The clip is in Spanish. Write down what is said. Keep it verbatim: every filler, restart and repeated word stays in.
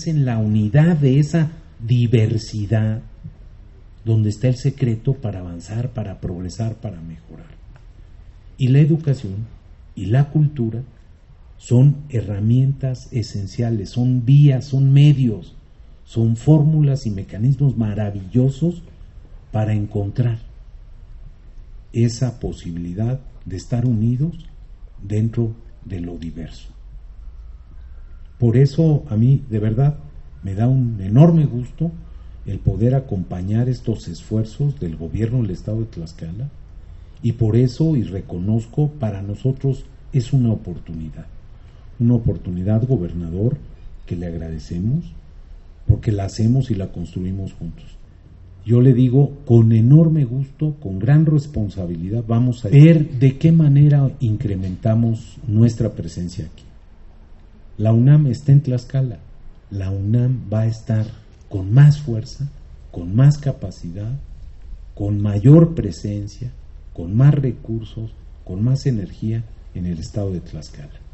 es en la unidad de esa diversidad donde está el secreto para avanzar, para progresar, para mejorar. Y la educación y la cultura son herramientas esenciales, son vías, son medios, son fórmulas y mecanismos maravillosos para encontrar esa posibilidad de estar unidos dentro de lo diverso. Por eso a mí de verdad me da un enorme gusto el poder acompañar estos esfuerzos del gobierno del estado de Tlaxcala, y por eso, y reconozco, para nosotros es una oportunidad, una oportunidad, gobernador, que le agradecemos porque la hacemos y la construimos juntos. Yo le digo, con enorme gusto, con gran responsabilidad, vamos a ver de qué manera incrementamos nuestra presencia aquí. La UNAM está en Tlaxcala, la UNAM va a estar con más fuerza, con más capacidad, con mayor presencia, con más recursos, con más energía en el estado de Tlaxcala.